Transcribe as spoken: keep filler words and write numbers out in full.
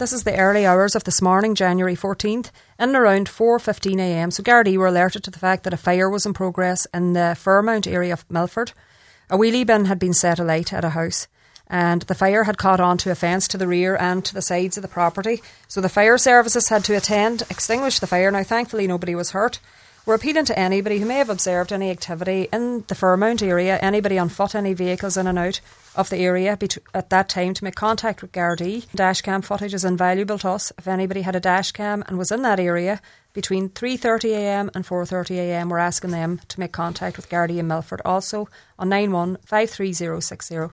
This is the early hours of this morning, January fourteenth, in and around four fifteen a m. So Gardaí were alerted to the fact that a fire was in progress in the Fairmount area of Milford. A wheelie bin had been set alight at a house, and the fire had caught on to a fence to the rear and to the sides of the property. So the fire services had to attend, extinguish the fire. Now, thankfully, nobody was hurt. We're appealing to anybody who may have observed any activity in the Fairmount area, anybody on foot, any vehicles in and out of the area bet- at that time, to make contact with Gardaí. Dashcam footage is invaluable to us. If anybody had a dashcam and was in that area between three thirty a m and four thirty a m, we're asking them to make contact with Gardaí in Milford, also on nine one five three zero six zero.